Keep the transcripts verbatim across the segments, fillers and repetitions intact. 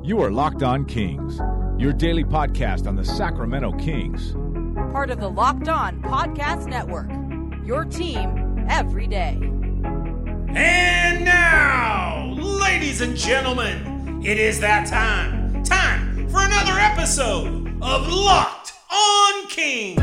You are Locked On Kings, your daily podcast on the Sacramento Kings. Part of the Locked On Podcast Network, your team every day. And now, ladies and gentlemen, it is that time. Time for another episode of Locked On Kings.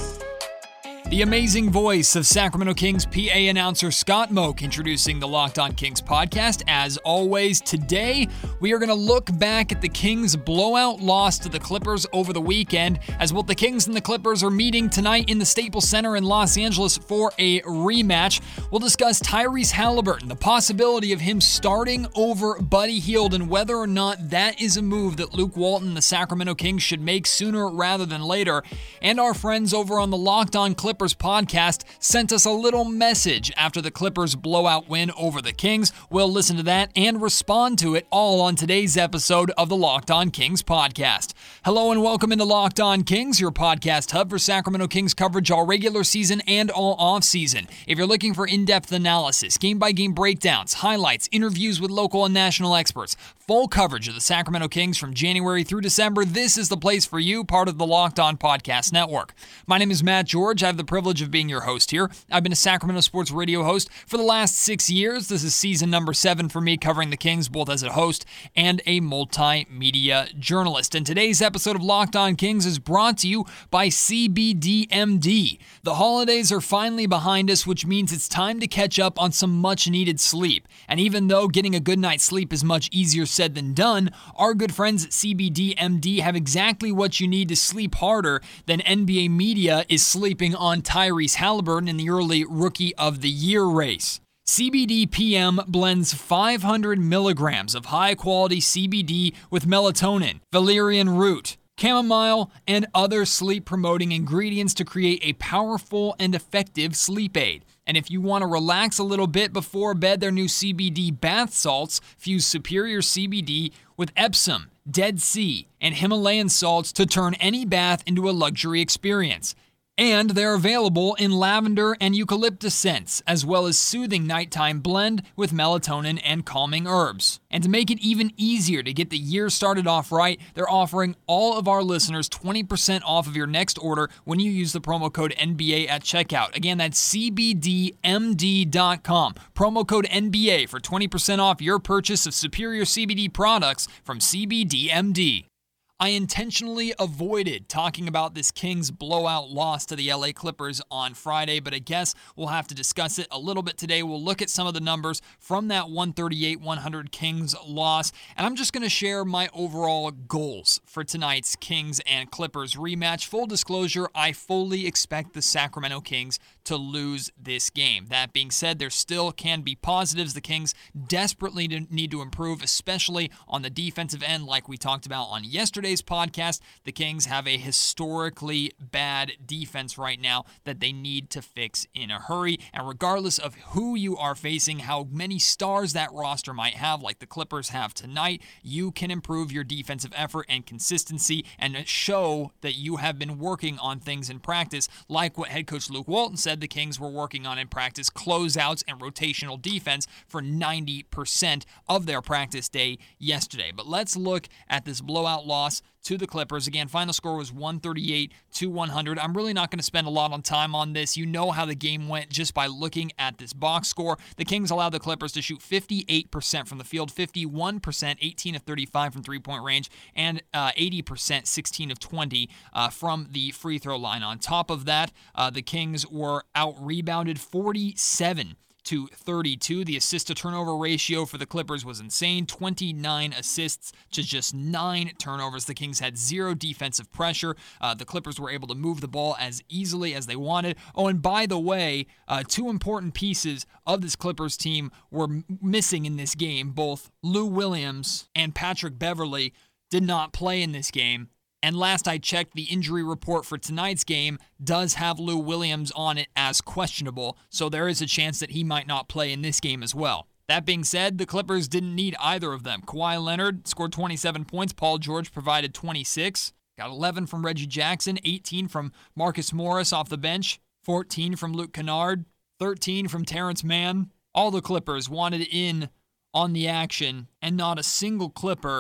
The amazing voice of Sacramento Kings P A announcer Scott Moak introducing the Locked On Kings podcast. As always, today we are going to look back at the Kings' blowout loss to the Clippers over the weekend, as both the Kings and the Clippers are meeting tonight in the Staples Center in Los Angeles for a rematch. We'll discuss Tyrese Haliburton, the possibility of him starting over Buddy Hield, and whether or not that is a move that Luke Walton and the Sacramento Kings should make sooner rather than later. And our friends over on the Locked On Clippers podcast sent us a little message after the Clippers blowout win over the Kings. We'll listen to that and respond to it all on today's episode of the Locked On Kings podcast. Hello and welcome into Locked On Kings, your podcast hub for Sacramento Kings coverage all regular season and all off-season. If you're looking for in-depth analysis, game-by-game breakdowns, highlights, interviews with local and national experts, full coverage of the Sacramento Kings from January through December, this is the place for you, part of the Locked On Podcast Network. My name is Matt George. I have the privilege of being your host here. I've been a Sacramento sports radio host for the last six years. This is season number seven for me, covering the Kings both as a host and a multimedia journalist. And today's episode of Locked On Kings is brought to you by C B D M D. The holidays are finally behind us, which means it's time to catch up on some much-needed sleep. And even though getting a good night's sleep is much easier said than done, our good friends at C B D M D have exactly what you need to sleep harder than N B A media is sleeping on Tyrese Haliburton in the early Rookie of the Year race. C B D P M blends five hundred milligrams of high-quality C B D with melatonin, valerian root, chamomile, and other sleep-promoting ingredients to create a powerful and effective sleep aid. And if you want to relax a little bit before bed, their new C B D bath salts fuse superior C B D with Epsom, Dead Sea, and Himalayan salts to turn any bath into a luxury experience. And they're available in lavender and eucalyptus scents, as well as soothing nighttime blend with melatonin and calming herbs. And to make it even easier to get the year started off right, they're offering all of our listeners twenty percent off of your next order when you use the promo code N B A at checkout. Again, that's C B D M D dot com. Promo code N B A for twenty percent off your purchase of superior C B D products from C B D M D. I intentionally avoided talking about this Kings blowout loss to the L A Clippers on Friday, but I guess we'll have to discuss it a little bit today. We'll look at some of the numbers from that one thirty-eight one hundred Kings loss, and I'm just going to share my overall goals for tonight's Kings and Clippers rematch. Full disclosure, I fully expect the Sacramento Kings to lose this game. That being said, there still can be positives. The Kings desperately need to improve, especially on the defensive end, like we talked about on yesterday's podcast. The Kings have a historically bad defense right now that they need to fix in a hurry. And regardless of who you are facing, how many stars that roster might have, like the Clippers have tonight, you can improve your defensive effort and consistency and show that you have been working on things in practice, like what head coach Luke Walton said the Kings were working on in practice, closeouts and rotational defense for ninety percent of their practice day yesterday. But let's look at this blowout loss to the Clippers. Again, final score was one thirty-eight to one hundred. I'm really not going to spend a lot on time on this. You know how the game went just by looking at this box score. The Kings allowed the Clippers to shoot fifty-eight percent from the field, fifty-one percent, eighteen of thirty-five from three-point range, and uh, eighty percent, sixteen of twenty uh, from the free throw line. On top of that, uh, the Kings were out-rebounded forty-seven to thirty-two. The assist to turnover ratio for the Clippers was insane. twenty-nine assists to just nine turnovers. The Kings had zero defensive pressure. Uh, the Clippers were able to move the ball as easily as they wanted. Oh, and by the way, uh, two important pieces of this Clippers team were m- missing in this game. Both Lou Williams and Patrick Beverley did not play in this game. And last I checked, the injury report for tonight's game does have Lou Williams on it as questionable, so there is a chance that he might not play in this game as well. That being said, the Clippers didn't need either of them. Kawhi Leonard scored twenty-seven points. Paul George provided twenty-six. Got eleven from Reggie Jackson, eighteen from Marcus Morris off the bench, fourteen from Luke Kennard, thirteen from Terrence Mann. All the Clippers wanted in on the action, and not a single Clipper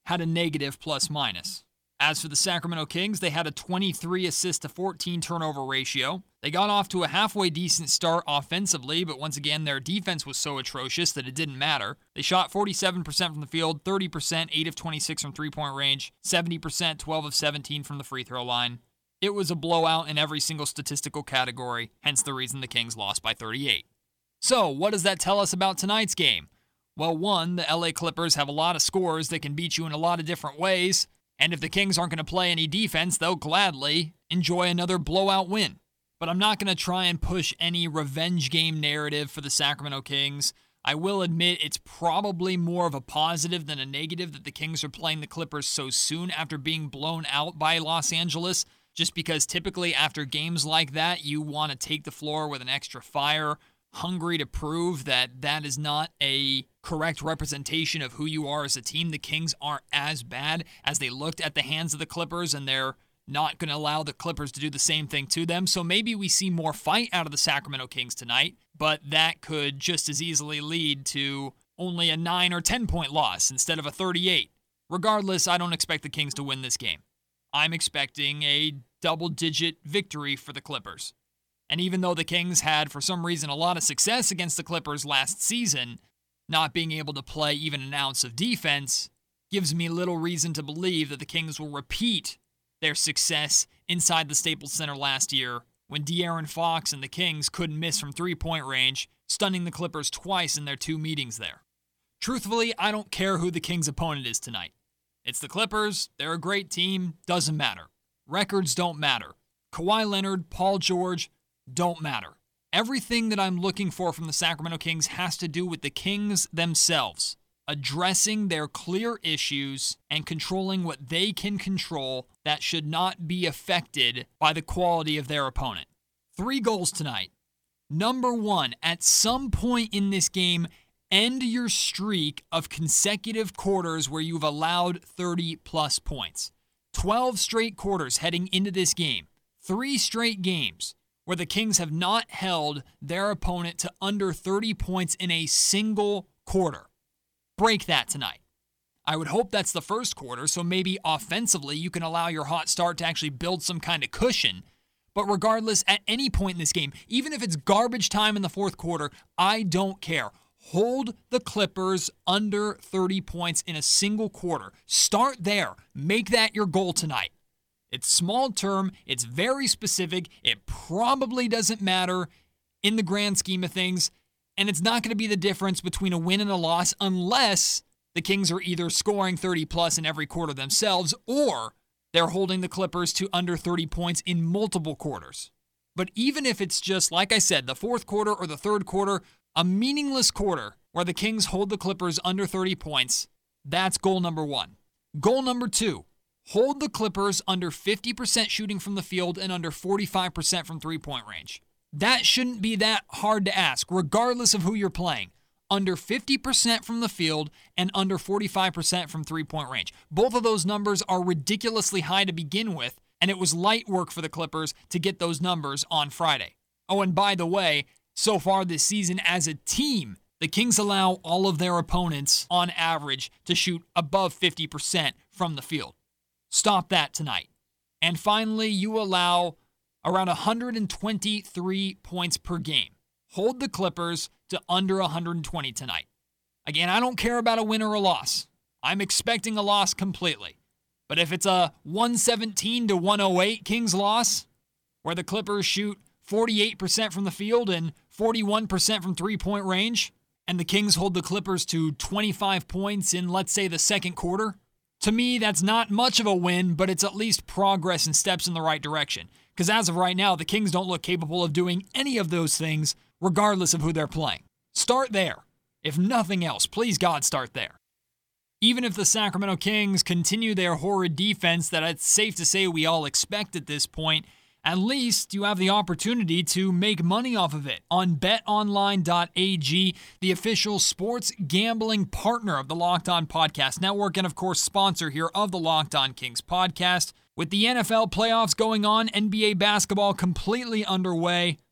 had a negative plus minus. As for the Sacramento Kings, they had a twenty-three assist to fourteen turnover ratio. They got off to a halfway decent start offensively, but once again, their defense was so atrocious that it didn't matter. They shot forty-seven percent from the field, thirty percent, eight of twenty-six from three-point range, seventy percent, twelve of seventeen from the free throw line. It was a blowout in every single statistical category, hence the reason the Kings lost by thirty-eight. So, what does that tell us about tonight's game? Well, one, the L A Clippers have a lot of scores that can beat you in a lot of different ways. And if the Kings aren't going to play any defense, they'll gladly enjoy another blowout win. But I'm not going to try and push any revenge game narrative for the Sacramento Kings. I will admit it's probably more of a positive than a negative that the Kings are playing the Clippers so soon after being blown out by Los Angeles, just because typically after games like that, you want to take the floor with an extra fire, hungry to prove that that is not a correct representation of who you are as a team. The Kings aren't as bad as they looked at the hands of the Clippers, and they're not going to allow the Clippers to do the same thing to them. So maybe we see more fight out of the Sacramento Kings tonight, but that could just as easily lead to only a nine or ten point loss instead of a thirty-eight. Regardless, I don't expect the Kings to win this game. I'm expecting a double-digit victory for the Clippers. And even though the Kings had, for some reason, a lot of success against the Clippers last season, not being able to play even an ounce of defense gives me little reason to believe that the Kings will repeat their success inside the Staples Center last year when De'Aaron Fox and the Kings couldn't miss from three-point range, stunning the Clippers twice in their two meetings there. Truthfully, I don't care who the Kings' opponent is tonight. It's the Clippers. They're a great team. Doesn't matter. Records don't matter. Kawhi Leonard, Paul George, don't matter. Everything that I'm looking for from the Sacramento Kings has to do with the Kings themselves, addressing their clear issues and controlling what they can control that should not be affected by the quality of their opponent. Three goals tonight. Number one, at some point in this game, end your streak of consecutive quarters where you've allowed thirty plus points. twelve straight quarters heading into this game. Three straight games where the Kings have not held their opponent to under thirty points in a single quarter. Break that tonight. I would hope that's the first quarter, so maybe offensively you can allow your hot start to actually build some kind of cushion. But regardless, at any point in this game, even if it's garbage time in the fourth quarter, I don't care. Hold the Clippers under thirty points in a single quarter. Start there. Make that your goal tonight. It's small term. It's very specific. It probably doesn't matter in the grand scheme of things. And it's not going to be the difference between a win and a loss unless the Kings are either scoring thirty plus in every quarter themselves or they're holding the Clippers to under thirty points in multiple quarters. But even if it's just, like I said, the fourth quarter or the third quarter, a meaningless quarter where the Kings hold the Clippers under thirty points, that's goal number one. Goal number two, hold the Clippers under fifty percent shooting from the field and under forty-five percent from three-point range. That shouldn't be that hard to ask, regardless of who you're playing. Under fifty percent from the field and under forty-five percent from three-point range. Both of those numbers are ridiculously high to begin with, and it was light work for the Clippers to get those numbers on Friday. Oh, and by the way, so far this season as a team, the Kings allow all of their opponents, on average, to shoot above fifty percent from the field. Stop that tonight. And finally, you allow around one hundred twenty-three points per game. Hold the Clippers to under one hundred twenty tonight. Again, I don't care about a win or a loss. I'm expecting a loss completely. But if it's a one seventeen to one oh eight Kings loss, where the Clippers shoot forty-eight percent from the field and forty-one percent from three-point range, and the Kings hold the Clippers to twenty-five points in, let's say, the second quarter, to me, that's not much of a win, but it's at least progress and steps in the right direction. Because as of right now, the Kings don't look capable of doing any of those things, regardless of who they're playing. Start there. If nothing else, please God, start there. Even if the Sacramento Kings continue their horrid defense that it's safe to say we all expect at this point, at least you have the opportunity to make money off of it on bet online dot a g, the official sports gambling partner of the Locked On Podcast Network, and of course sponsor here of the Locked On Kings podcast. With the N F L playoffs going on, N B A basketball completely underway,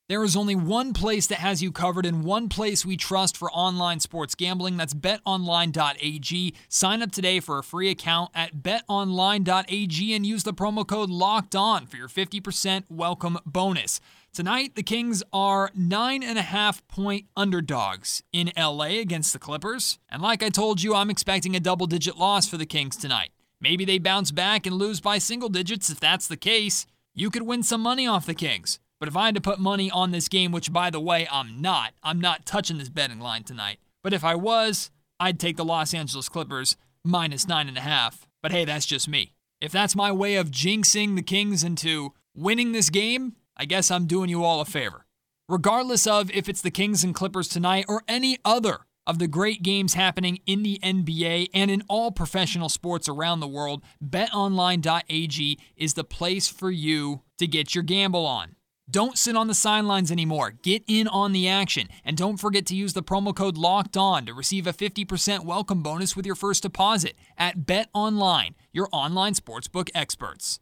There is only one place that has you covered and one place we trust for online sports gambling. That's bet online dot a g. Sign up today for a free account at bet online dot a g and use the promo code LOCKEDON for your fifty percent welcome bonus. Tonight, the Kings are nine and a half point underdogs in L A against the Clippers. And like I told you, I'm expecting a double-digit loss for the Kings tonight. Maybe they bounce back and lose by single digits. If that's the case, you could win some money off the Kings. But if I had to put money on this game, which by the way, I'm not, I'm not touching this betting line tonight. But if I was, I'd take the Los Angeles Clippers minus nine and a half. But hey, that's just me. If that's my way of jinxing the Kings into winning this game, I guess I'm doing you all a favor. Regardless of if it's the Kings and Clippers tonight or any other of the great games happening in the N B A and in all professional sports around the world, bet online dot a g is the place for you to get your gamble on. Don't sit on the sidelines anymore. Get in on the action. And don't forget to use the promo code LOCKEDON to receive a fifty percent welcome bonus with your first deposit at BetOnline, your online sportsbook experts.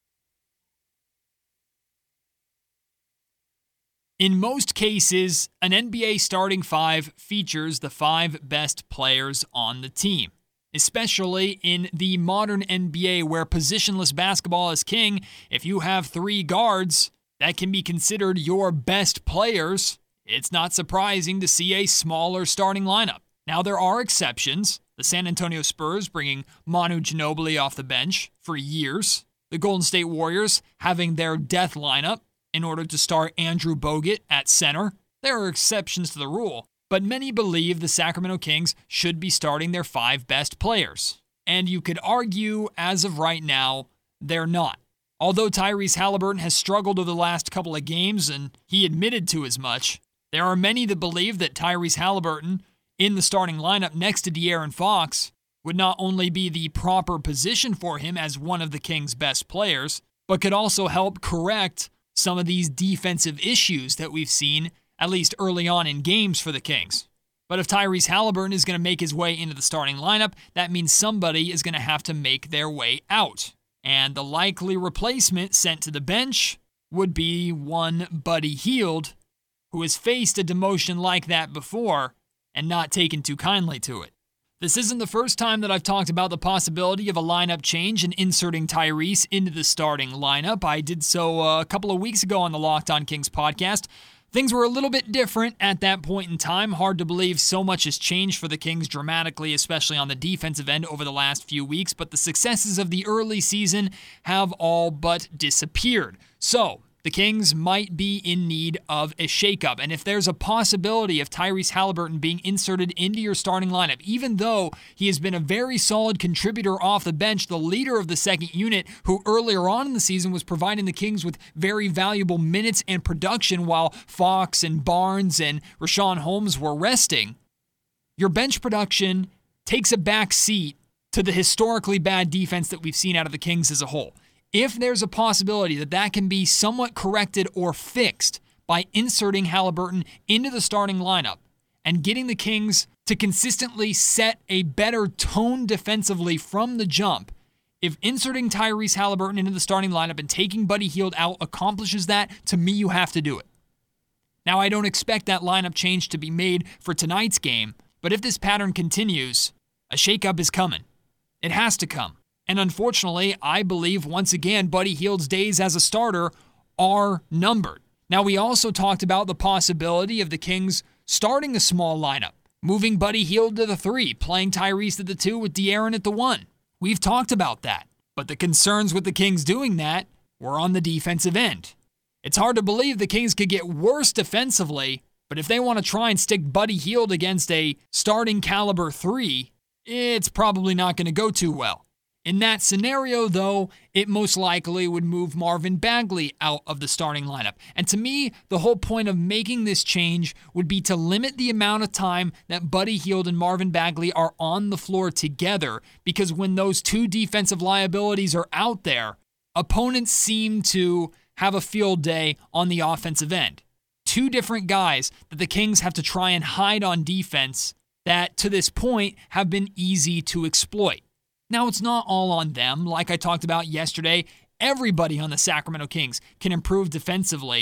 In most cases, an N B A starting five features the five best players on the team. Especially in the modern N B A where positionless basketball is king, if you have three guards that can be considered your best players, it's not surprising to see a smaller starting lineup. Now, there are exceptions. The San Antonio Spurs bringing Manu Ginobili off the bench for years. The Golden State Warriors having their death lineup in order to start Andrew Bogut at center. There are exceptions to the rule, but many believe the Sacramento Kings should be starting their five best players. And you could argue, as of right now, they're not. Although Tyrese Halliburton has struggled over the last couple of games, and he admitted to as much, there are many that believe that Tyrese Halliburton in the starting lineup next to De'Aaron Fox would not only be the proper position for him as one of the Kings' best players, but could also help correct some of these defensive issues that we've seen, at least early on in games for the Kings. But if Tyrese Halliburton is going to make his way into the starting lineup, that means somebody is going to have to make their way out. And the likely replacement sent to the bench would be one Buddy Hield, who has faced a demotion like that before and not taken too kindly to it. This isn't the first time that I've talked about the possibility of a lineup change and inserting Tyrese into the starting lineup. I did so a couple of weeks ago on the Locked On Kings podcast. Things were a little bit different at that point in time. Hard to believe so much has changed for the Kings dramatically, especially on the defensive end over the last few weeks, but the successes of the early season have all but disappeared. So, the Kings might be in need of a shakeup, and if there's a possibility of Tyrese Halliburton being inserted into your starting lineup, even though he has been a very solid contributor off the bench, the leader of the second unit, who earlier on in the season was providing the Kings with very valuable minutes and production while Fox and Barnes and Richaun Holmes were resting, your bench production takes a back seat to the historically bad defense that we've seen out of the Kings as a whole. If there's a possibility that that can be somewhat corrected or fixed by inserting Halliburton into the starting lineup and getting the Kings to consistently set a better tone defensively from the jump, if inserting Tyrese Halliburton into the starting lineup and taking Buddy Hield out accomplishes that, to me, you have to do it. Now, I don't expect that lineup change to be made for tonight's game, but if this pattern continues, a shakeup is coming. It has to come. And unfortunately, I believe, once again, Buddy Hield's days as a starter are numbered. Now, we also talked about the possibility of the Kings starting a small lineup, moving Buddy Hield to the three, playing Tyrese at the two with De'Aaron at the one. We've talked about that, but the concerns with the Kings doing that were on the defensive end. It's hard to believe the Kings could get worse defensively, but if they want to try and stick Buddy Hield against a starting caliber three, it's probably not going to go too well. In that scenario, though, it most likely would move Marvin Bagley out of the starting lineup. And to me, the whole point of making this change would be to limit the amount of time that Buddy Hield and Marvin Bagley are on the floor together, because when those two defensive liabilities are out there, opponents seem to have a field day on the offensive end. Two different guys that the Kings have to try and hide on defense that, to this point, have been easy to exploit. Now, it's not all on them. Like I talked about yesterday, everybody on the Sacramento Kings can improve defensively,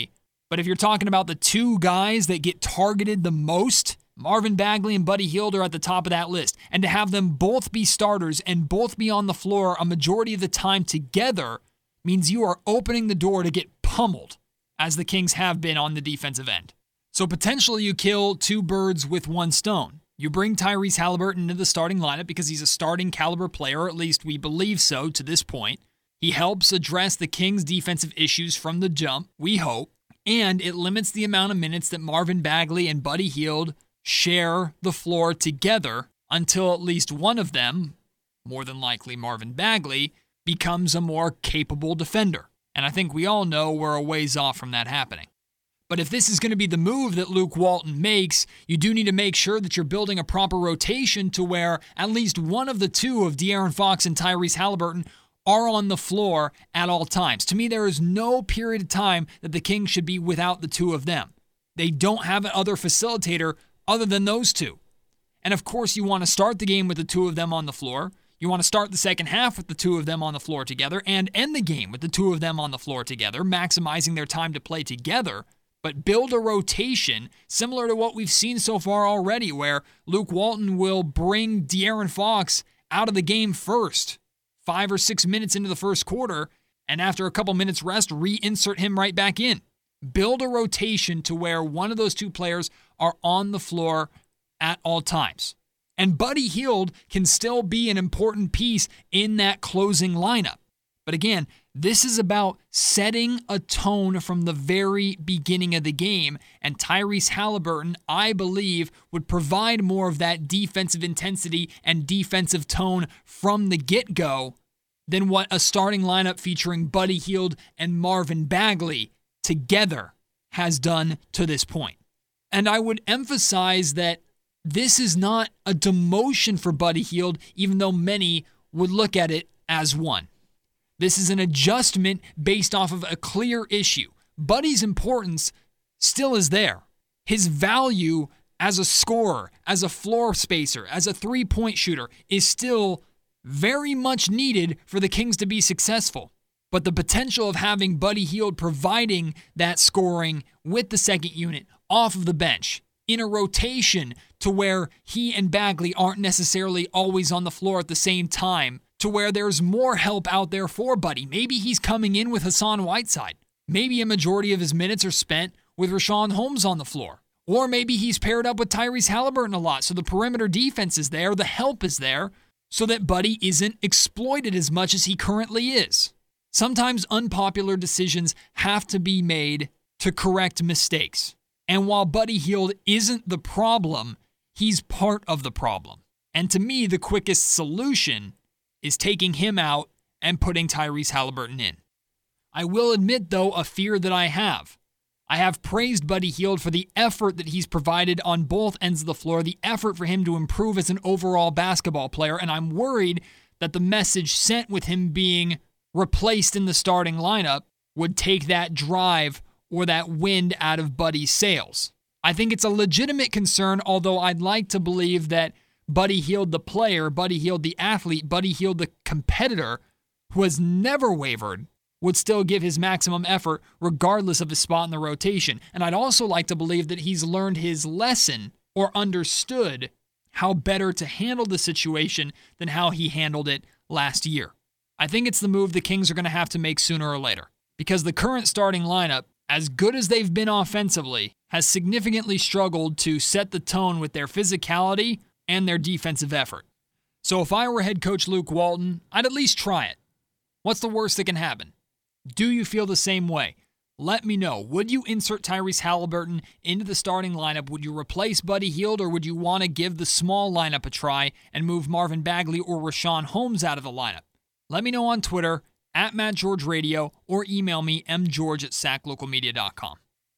But if you're talking about the two guys that get targeted the most, Marvin Bagley and Buddy Hield are at the top of that list. And to have them both be starters and both be on the floor a majority of the time together means you are opening the door to get pummeled, as the Kings have been on the defensive end. So potentially you kill two birds with one stone. You bring Tyrese Haliburton into the starting lineup because he's a starting caliber player, or at least we believe so to this point. He helps address the Kings' defensive issues from the jump, we hope, and it limits the amount of minutes that Marvin Bagley and Buddy Hield share the floor together until at least one of them, more than likely Marvin Bagley, becomes a more capable defender. And I think we all know we're a ways off from that happening. But if this is going to be the move that Luke Walton makes, you do need to make sure that you're building a proper rotation to where at least one of the two of De'Aaron Fox and Tyrese Haliburton are on the floor at all times. To me, there is no period of time that the Kings should be without the two of them. They don't have an other facilitator other than those two. And of course, you want to start the game with the two of them on the floor. You want to start the second half with the two of them on the floor together and end the game with the two of them on the floor together, maximizing their time to play together. But build a rotation similar to what we've seen so far already, where Luke Walton will bring De'Aaron Fox out of the game first, five or six minutes into the first quarter, and after a couple minutes rest, reinsert him right back in. Build a rotation to where one of those two players are on the floor at all times. And Buddy Hield can still be an important piece in that closing lineup. But again, this is about setting a tone from the very beginning of the game, and Tyrese Haliburton, I believe, would provide more of that defensive intensity and defensive tone from the get-go than what a starting lineup featuring Buddy Hield and Marvin Bagley together has done to this point. And I would emphasize that this is not a demotion for Buddy Hield, even though many would look at it as one. This is an adjustment based off of a clear issue. Buddy's importance still is there. His value as a scorer, as a floor spacer, as a three-point shooter is still very much needed for the Kings to be successful. But the potential of having Buddy Hield providing that scoring with the second unit off of the bench in a rotation to where he and Bagley aren't necessarily always on the floor at the same time, to where there's more help out there for Buddy. Maybe he's coming in with Hassan Whiteside. Maybe a majority of his minutes are spent with Richaun Holmes on the floor. Or maybe he's paired up with Tyrese Haliburton a lot, so the perimeter defense is there, the help is there, so that Buddy isn't exploited as much as he currently is. Sometimes unpopular decisions have to be made to correct mistakes. And while Buddy Hield isn't the problem, he's part of the problem. And to me, the quickest solution is taking him out and putting Tyrese Haliburton in. I will admit, though, a fear that I have. I have praised Buddy Hield for the effort that he's provided on both ends of the floor, the effort for him to improve as an overall basketball player, and I'm worried that the message sent with him being replaced in the starting lineup would take that drive or that wind out of Buddy's sails. I think it's a legitimate concern, although I'd like to believe that Buddy Hield the player, Buddy Hield the athlete, Buddy Hield the competitor, who has never wavered, would still give his maximum effort regardless of his spot in the rotation. And I'd also like to believe that he's learned his lesson or understood how better to handle the situation than how he handled it last year. I think it's the move the Kings are going to have to make sooner or later, because the current starting lineup, as good as they've been offensively, has significantly struggled to set the tone with their physicality and their defensive effort. So if I were head coach Luke Walton, I'd at least try it. What's the worst that can happen? Do you feel the same way? Let me know. Would you insert Tyrese Haliburton into the starting lineup? Would you replace Buddy Hield, or would you want to give the small lineup a try and move Marvin Bagley or Richaun Holmes out of the lineup? Let me know on Twitter, at Matt George Radio, or email me, mgeorge at sac local media dot com.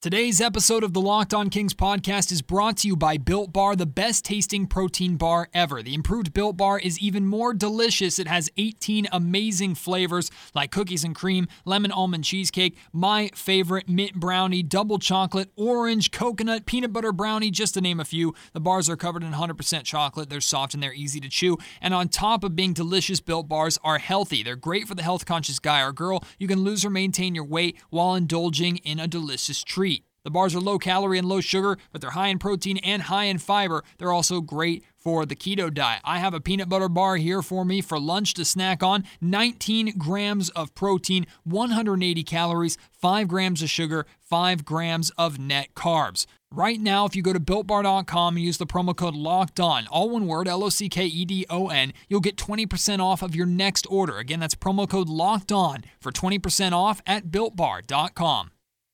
Today's episode of the Locked On Kings podcast is brought to you by Built Bar, the best tasting protein bar ever. The improved Built Bar is even more delicious. It has eighteen amazing flavors like cookies and cream, lemon almond cheesecake, my favorite mint brownie, double chocolate, orange, coconut, peanut butter brownie, just to name a few. The bars are covered in one hundred percent chocolate. They're soft and they're easy to chew. And on top of being delicious, Built Bars are healthy. They're great for the health-conscious guy or girl. You can lose or maintain your weight while indulging in a delicious treat. The bars are low calorie and low sugar, but they're high in protein and high in fiber. They're also great for the keto diet. I have a peanut butter bar here for me for lunch to snack on. nineteen grams of protein, one hundred eighty calories, five grams of sugar, five grams of net carbs. Right now, if you go to built bar dot com and use the promo code LOCKEDON, all one word, L O C K E D O N, you'll get twenty percent off of your next order. Again, that's promo code LOCKEDON for twenty percent off at built bar dot com.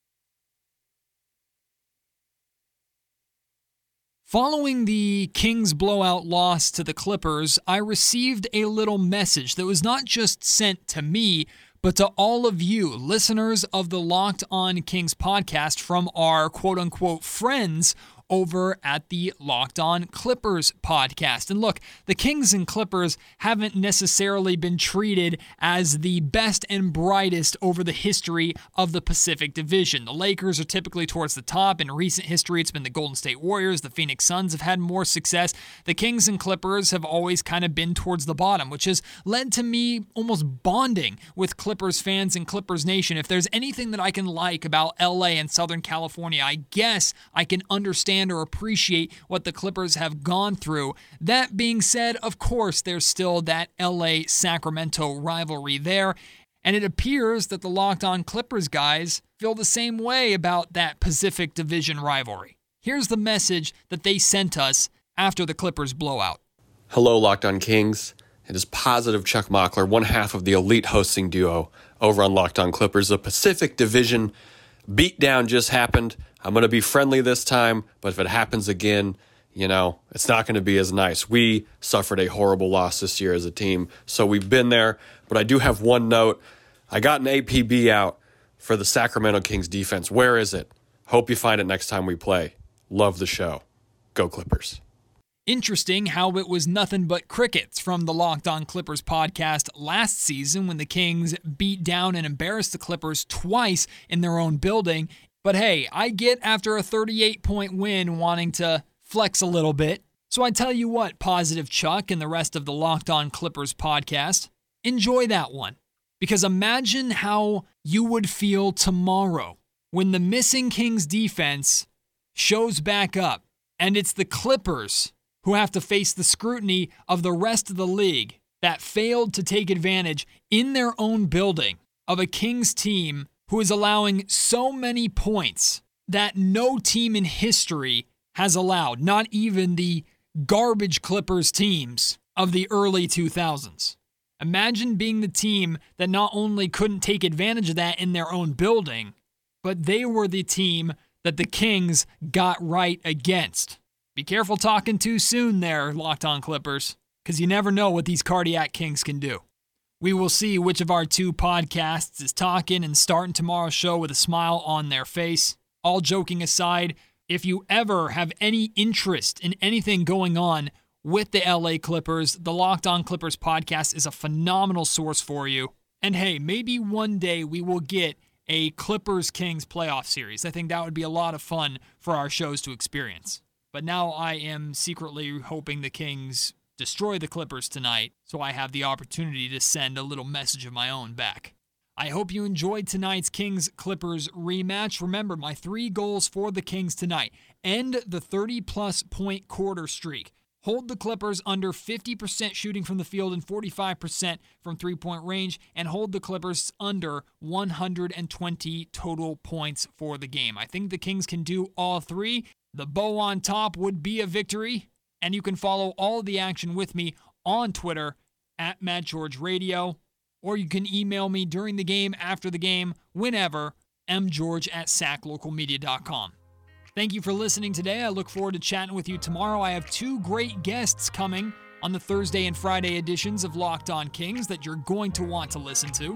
Following the Kings blowout loss to the Clippers, I received a little message that was not just sent to me, but to all of you, listeners of the Locked On Kings podcast from our quote-unquote friends over at the Locked On Clippers podcast. And look, the Kings and Clippers haven't necessarily been treated as the best and brightest over the history of the Pacific Division. The Lakers are typically towards the top. In recent history, it's been the Golden State Warriors. The Phoenix Suns have had more success. The Kings and Clippers have always kind of been towards the bottom, which has led to me almost bonding with Clippers fans and Clippers Nation. If there's anything that I can like about L A and Southern California, I guess I can understand or appreciate what the Clippers have gone through. That being said, of course, there's still that L A-Sacramento rivalry there, and it appears that the Locked On Clippers guys feel the same way about that Pacific Division rivalry. Here's the message that they sent us after the Clippers blowout. Hello, Locked On Kings. It is Positive Chuck Mockler, one half of the elite hosting duo over on Locked On Clippers. The Pacific Division beatdown just happened. I'm going to be friendly this time, but if it happens again, you know, it's not going to be as nice. We suffered a horrible loss this year as a team, so we've been there. But I do have one note. I got an A P B out for the Sacramento Kings defense. Where is it? Hope you find it next time we play. Love the show. Go Clippers. Interesting how it was nothing but crickets from the Locked On Clippers podcast last season when the Kings beat down and embarrassed the Clippers twice in their own building. But hey, I get after a thirty-eight point win wanting to flex a little bit. So I tell you what, Positive Chuck and the rest of the Locked On Clippers podcast, enjoy that one. Because imagine how you would feel tomorrow when the missing Kings defense shows back up and it's the Clippers who have to face the scrutiny of the rest of the league that failed to take advantage in their own building of a Kings team who is allowing so many points that no team in history has allowed, not even the garbage Clippers teams of the early two thousands. Imagine being the team that not only couldn't take advantage of that in their own building, but they were the team that the Kings got right against. Be careful talking too soon there, Locked On Clippers, because you never know what these cardiac Kings can do. We will see which of our two podcasts is talking and starting tomorrow's show with a smile on their face. All joking aside, if you ever have any interest in anything going on with the L A Clippers, the Locked On Clippers podcast is a phenomenal source for you. And hey, maybe one day we will get a Clippers-Kings playoff series. I think that would be a lot of fun for our shows to experience. But now I am secretly hoping the Kings destroy the Clippers tonight, so I have the opportunity to send a little message of my own back. I hope you enjoyed tonight's Kings-Clippers rematch. Remember, my three goals for the Kings tonight: end the thirty-plus point quarter streak, hold the Clippers under fifty percent shooting from the field and forty-five percent from three-point range, and hold the Clippers under one hundred twenty total points for the game. I think the Kings can do all three. The bow on top would be a victory. And you can follow all of the action with me on Twitter at Matt George Radio, or you can email me during the game, after the game, whenever, m george at sac local media dot com. Thank you for listening today. I look forward to chatting with you tomorrow. I have two great guests coming on the Thursday and Friday editions of Locked On Kings that you're going to want to listen to.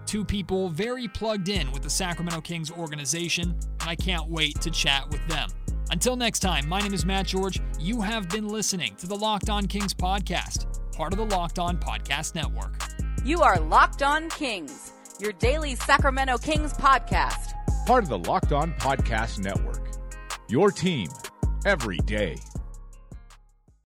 Two people very plugged in with the Sacramento Kings organization, and I can't wait to chat with them. Until next time, my name is Matt George. You have been listening to the Locked On Kings podcast, part of the Locked On Podcast Network. You are Locked On Kings, your daily Sacramento Kings podcast. Part of the Locked On Podcast Network. Your team every day.